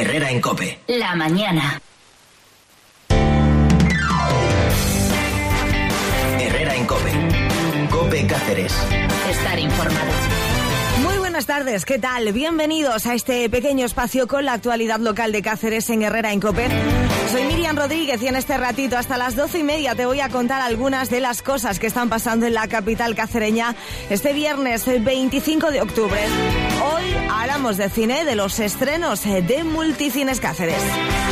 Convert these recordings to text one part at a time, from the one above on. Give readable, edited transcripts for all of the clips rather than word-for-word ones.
Herrera en COPE. La mañana. Herrera en COPE. COPE Cáceres. Estar informado. Muy buenas tardes, ¿qué tal? Bienvenidos a este pequeño espacio con la actualidad local de Cáceres en Herrera en COPE. Soy Miriam Rodríguez y en este ratito hasta las 12:30 te voy a contar algunas de las cosas que están pasando en la capital cacereña este viernes 25 de octubre. Hoy hablamos de cine, de los estrenos de Multicines Cáceres.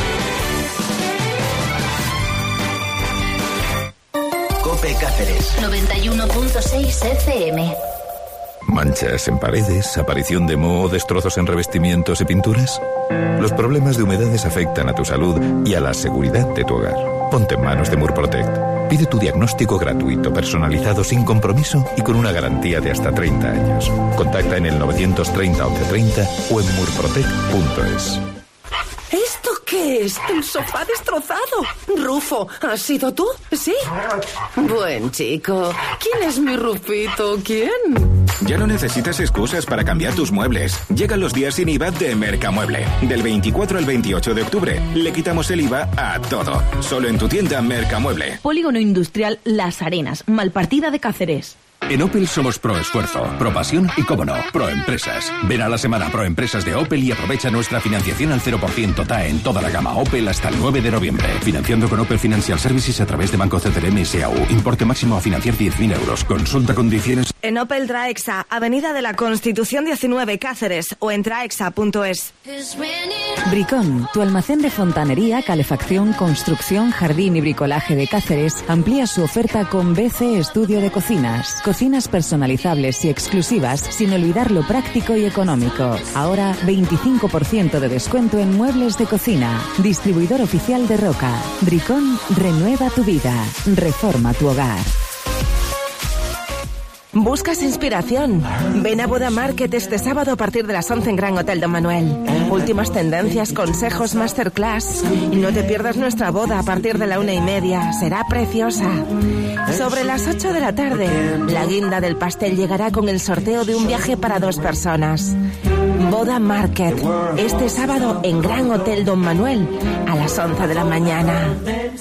COPE Cáceres 91.6 FM. ¿Manchas en paredes, aparición de moho, destrozos en revestimientos y pinturas? Los problemas de humedades afectan a tu salud y a la seguridad de tu hogar. Ponte en manos de Murprotect. Pide tu diagnóstico gratuito, personalizado, sin compromiso y con una garantía de hasta 30 años. Contacta en el 930 1130 o en murprotect.es. ¿Esto qué es? El sofá destrozado. Rufo, ¿has sido tú? ¿Sí? Buen chico. ¿Quién es mi Rufito? ¿Quién? Ya no necesitas excusas para cambiar tus muebles. Llegan los días sin IVA de Mercamueble. Del 24 al 28 de octubre le quitamos el IVA a todo. Solo en tu tienda Mercamueble. Polígono Industrial Las Arenas, Malpartida de Cáceres. En Opel somos pro esfuerzo, pro pasión y, como no, pro empresas. Ven a la semana pro empresas de Opel y aprovecha nuestra financiación al 0% TAE en toda la gama Opel hasta el 9 de noviembre. Financiando con Opel Financial Services a través de Banco CTLM SAU. Importe máximo a financiar 10.000 euros. Consulta condiciones. En Opel Traexa, Avenida de la Constitución 19, Cáceres, o en traexa.es. Bricón, tu almacén de fontanería, calefacción, construcción, jardín y bricolaje de Cáceres, amplía su oferta con BC Estudio de Cocinas. Cocinas personalizables y exclusivas, sin olvidar lo práctico y económico. Ahora, 25% de descuento en muebles de cocina. Distribuidor oficial de Roca. Bricón, renueva tu vida. Reforma tu hogar. ¿Buscas inspiración? Ven a Boda Market este sábado a partir de las 11 en Gran Hotel Don Manuel. Últimas tendencias, consejos, masterclass. Y no te pierdas nuestra boda a partir de la 1:30. Será preciosa. Sobre las 8 de la tarde, la guinda del pastel llegará con el sorteo de un viaje para 2 personas. Boda Market, este sábado en Gran Hotel Don Manuel a las 11 de la mañana.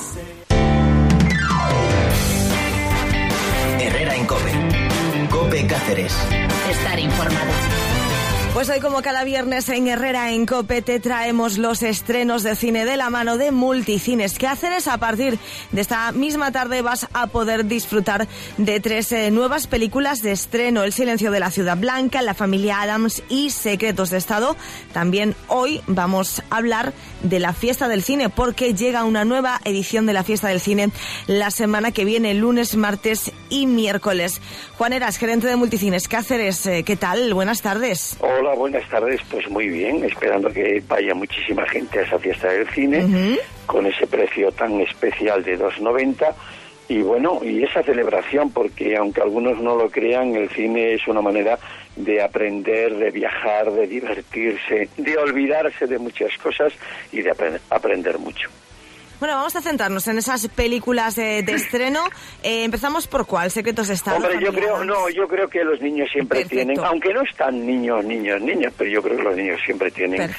Herrera en COPE. COPE Cáceres. Estar informado. Pues hoy, como cada viernes en Herrera en COPE, te traemos los estrenos de cine de la mano de Multicines Cáceres. A partir de esta misma tarde vas a poder disfrutar de 3 nuevas películas de estreno: El silencio de la ciudad blanca, La familia Adams y Secretos de Estado. También hoy vamos a hablar de la fiesta del cine, porque llega una nueva edición de la fiesta del cine la semana que viene, lunes, martes y miércoles. Juan Heras, gerente de Multicines Cáceres, ¿qué tal? Buenas tardes. Hola, buenas tardes. Pues muy bien, esperando que vaya muchísima gente a esa fiesta del cine, con ese precio tan especial de 2,90. Y bueno, y esa celebración, porque aunque algunos no lo crean, el cine es una manera de aprender, de viajar, de divertirse, de olvidarse de muchas cosas y de aprender mucho. Bueno, vamos a centrarnos en esas películas de estreno. Empezamos por ¿cuál? ¿Secretos de Estado? Hombre, yo creo que los niños siempre tienen, aunque no están niños, pero yo creo que los niños siempre tienen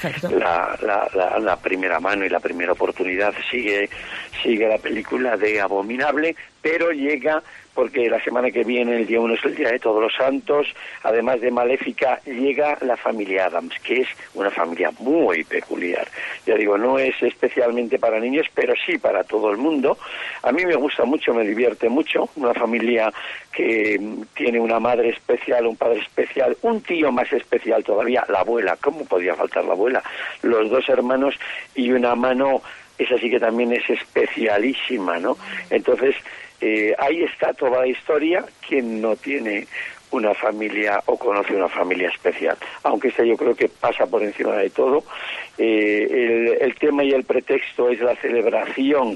la primera mano y la primera oportunidad. Sigue la película de Abominable, pero llega porque la semana que viene, el día 1, es el Día de Todos los Santos. Además de Maléfica, llega La familia Adams, que es una familia muy peculiar. Ya digo, no es especialmente para niños, pero sí para todo el mundo. A mí me gusta mucho, me divierte mucho. Una familia que tiene una madre especial, un padre especial, un tío más especial todavía, la abuela. ¿Cómo podía faltar la abuela? Los 2 hermanos y una mano, esa sí que también es especialísima, ¿no? Entonces, ahí está toda la historia. Quien no tiene una familia o conoce una familia especial, aunque esta yo creo que pasa por encima de todo. El tema y el pretexto es la celebración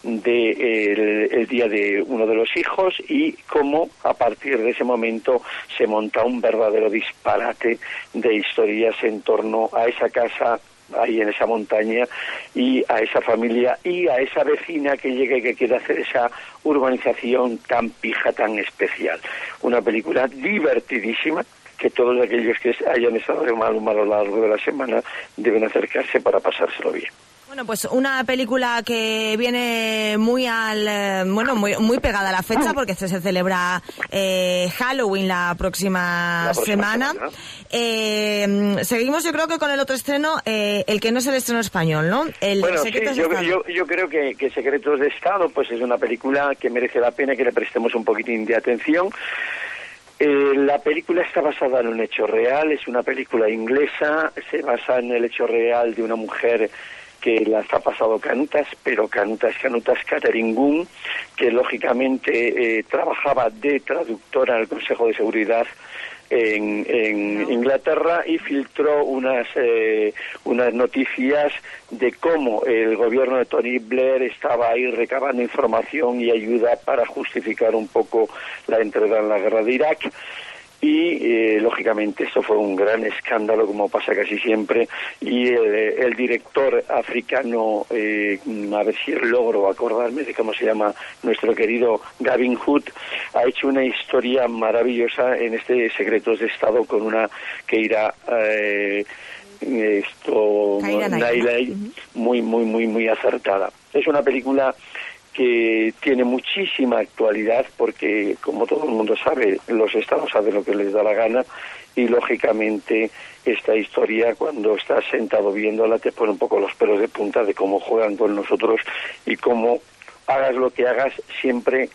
del día de uno de los hijos y cómo a partir de ese momento se monta un verdadero disparate de historias en torno a esa casa ahí en esa montaña y a esa familia y a esa vecina que llega y que quiere hacer esa urbanización tan pija, tan especial. Una película divertidísima que todos aquellos que hayan estado de mal humor a lo largo de la semana deben acercarse para pasárselo bien. Bueno, pues una película que viene muy muy pegada a la fecha, porque se celebra Halloween la próxima semana. Seguimos, yo creo que con el otro estreno, el que no es el estreno español, ¿no? Yo creo que Secretos de Estado pues es una película que merece la pena que le prestemos un poquitín de atención. La película está basada en un hecho real, es una película inglesa, se basa en el hecho real de una mujer que las ha pasado canutas, pero canutas, Catherine Gunn, que lógicamente trabajaba de traductora en el Consejo de Seguridad en Inglaterra y filtró unas noticias de cómo el gobierno de Tony Blair estaba ahí recabando información y ayuda para justificar un poco la entrada en la guerra de Irak. Y lógicamente esto fue un gran escándalo, como pasa casi siempre, y el director africano, a ver si logro acordarme de cómo se llama nuestro querido Gavin Hood, ha hecho una historia maravillosa en este Secretos de Estado con una Keira Knightley muy acertada. Es una película que tiene muchísima actualidad porque, como todo el mundo sabe, los estados hacen lo que les da la gana y, lógicamente, esta historia, cuando estás sentado viéndola, te pone un poco los pelos de punta de cómo juegan con nosotros y cómo hagas lo que hagas, siempre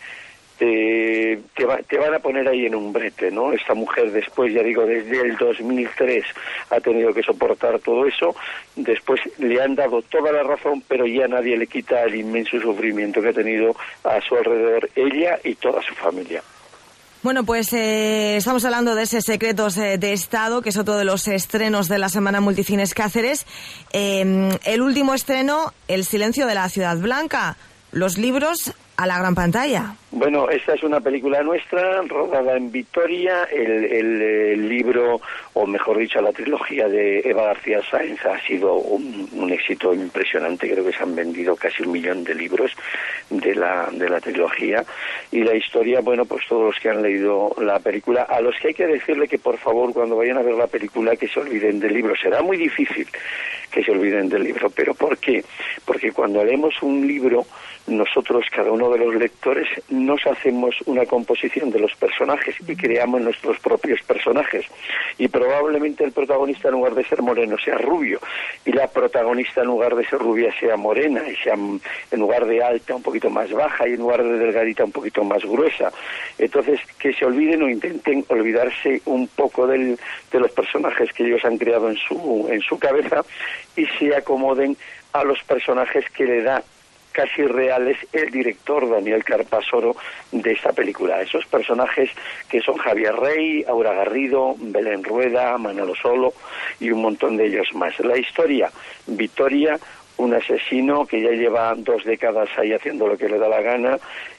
te van a poner ahí en un brete, ¿no? Esta mujer después, ya digo, desde el 2003 ha tenido que soportar todo eso, después le han dado toda la razón, pero ya nadie le quita el inmenso sufrimiento que ha tenido a su alrededor ella y toda su familia. Bueno, pues estamos hablando de ese Secretos de Estado, que es otro de los estrenos de la Semana Multicines Cáceres. El último estreno, El silencio de la ciudad blanca, los libros a la gran pantalla. Bueno, esta es una película nuestra, rodada en Vitoria. El libro, o mejor dicho, la trilogía de Eva García Sáenz ha sido un éxito impresionante. Creo que se han vendido casi 1 millón de libros de la trilogía. Y la historia, bueno, pues todos los que han leído la película, a los que hay que decirle que por favor cuando vayan a ver la película que se olviden del libro. Será muy difícil que se olviden del libro. ¿Pero por qué? Porque cuando leemos un libro, nosotros, cada uno de los lectores, nos hacemos una composición de los personajes y creamos nuestros propios personajes. Y probablemente el protagonista, en lugar de ser moreno, sea rubio, y la protagonista, en lugar de ser rubia, sea morena, y sea, en lugar de alta, un poquito más baja, y en lugar de delgadita, un poquito más gruesa. Entonces, que se olviden o intenten olvidarse un poco de los personajes que ellos han creado en su cabeza y se acomoden a los personajes que le da casi reales el director Daniel Carpasoro de esta película. Esos personajes que son Javier Rey, Aura Garrido, Belén Rueda, Manolo Solo y un montón de ellos más. La historia, Vitoria, un asesino que ya lleva 2 décadas ahí haciendo lo que le da la gana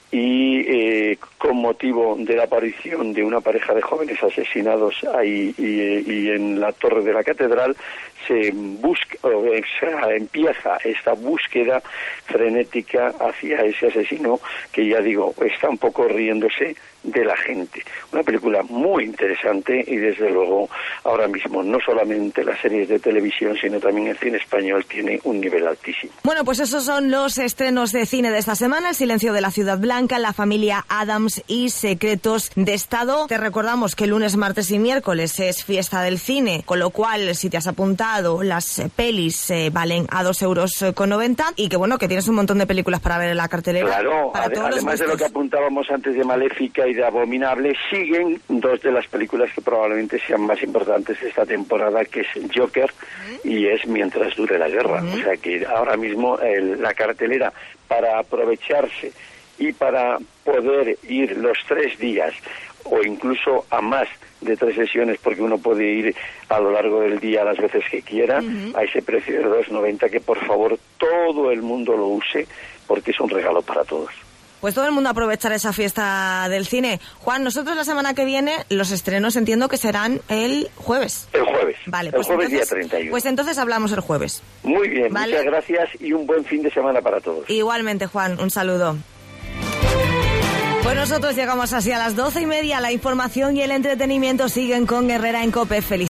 y con motivo de la aparición de una pareja de jóvenes asesinados ahí y en la torre de la catedral empieza esta búsqueda frenética hacia ese asesino que, ya digo, está un poco riéndose de la gente. Una película muy interesante y desde luego ahora mismo no solamente las series de televisión sino también el cine español tiene un nivel altísimo. Bueno, pues esos son los estrenos de cine de esta semana: El silencio de la ciudad blanca, La familia Addams y Secretos de Estado. Te recordamos que lunes, martes y miércoles es fiesta del cine, con lo cual si te has apuntado, las pelis valen a 2,90 € y que bueno, que tienes un montón de películas para ver en la cartelera. Claro, además de lo que apuntábamos antes de Maléfica y de Abominable, siguen 2 de las películas que probablemente sean más importantes de esta temporada, que es Joker y es Mientras dure la guerra. O sea que ahora mismo la cartelera, para aprovecharse y para poder ir los 3 días o incluso a más de 3 sesiones, porque uno puede ir a lo largo del día las veces que quiera, a ese precio de 2,90, que por favor todo el mundo lo use, porque es un regalo para todos. Pues todo el mundo aprovechar esa fiesta del cine. Juan, nosotros la semana que viene los estrenos entiendo que serán el jueves. El jueves. Vale, pues el jueves entonces, día 31. Pues entonces hablamos el jueves. Muy bien, ¿vale? Muchas gracias y un buen fin de semana para todos. Igualmente, Juan, un saludo. Pues Pues nosotros llegamos así a las 12:30. La información y el entretenimiento siguen con Herrera en COPE. Feliz